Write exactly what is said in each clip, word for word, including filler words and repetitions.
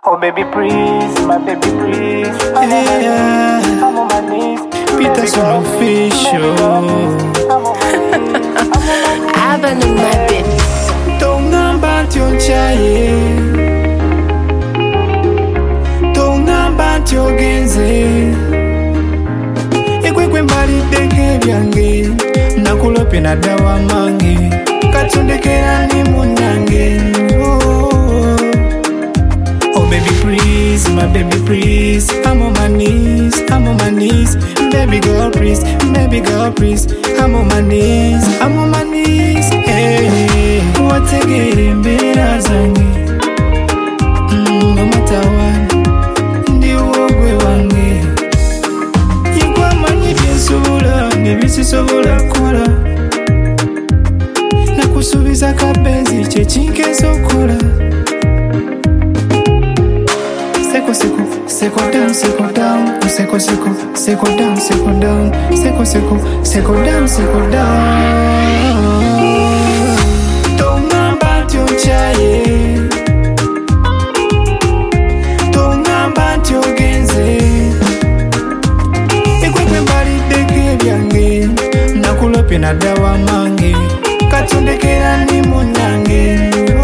Oh baby please, my baby please. I'm on my Yeah, knees, I'm on my knees. Peter Son official. I've been in my bed. Don't about your child. Don't about your genze. Ekwekwe mbali deke byange. Nakulope na dawa mange. Katundekera ni munyange. Oh baby please, my baby please. I'm on my knees, I'm on my knees. Baby girl please, baby girl please. I'm on my knees, I'm on my knees. Hey, wategere mbera zange. Mm, no matter what, ndi uogwe wange. Yengwa manyi byensobola, nebisisobola kola. Nakusubiza kabenzi, kyechinkezo kola. Seko seko, seko down, seko down, seko seko, seko down, seko down, seko seko, seko down, seko down. Don't about your child. Don't about your genze. Ekwekwe mbali deke byange. Nakulope na dawa mange. Katundekera ni munyange.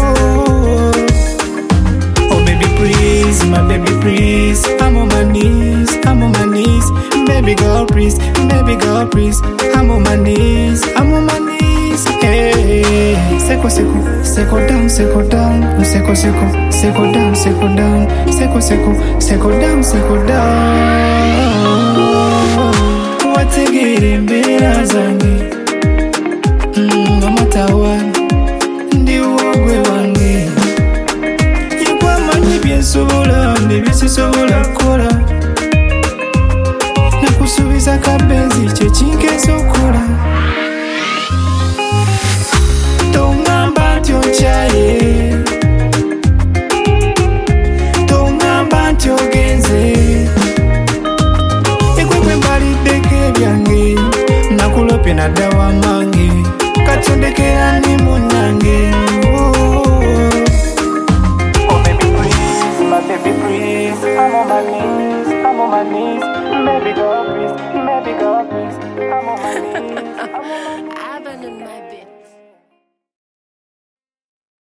Please, my baby, please. I'm on my knees, I'm on my knees. Baby girl, please, baby girl, please. I'm on my knees, I'm on my knees. Hey, seko seko, seko down, seko down, seko seko, seko down, seko down, seko seko, seko down, seko down. Wategere mbera zange. Mm, no matter what, ndi uogwe wange. Byensobola, nebisisobola kola. Nakusubiza kabenzi, kyechinkezo kola. Tongamba nti okyaye. Tongamba nti ogenze. Ekwekwe mbaliddeko byange. Nakulope na dawa mange. Katundekera ni munyange. Baby please, I'm on my knees, I'm on my knees. Baby girl please, baby girl please. I'm on my knees, I'm on my knees.